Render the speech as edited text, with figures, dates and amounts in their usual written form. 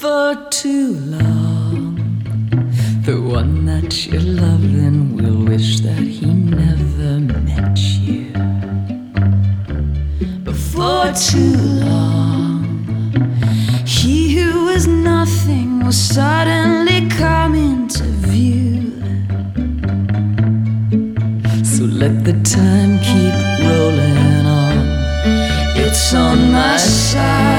for too long. The one that you're loving will wish that he never met you. But for too long, he who was nothing will suddenly come into view. So let the time keep rolling on. It's on my side.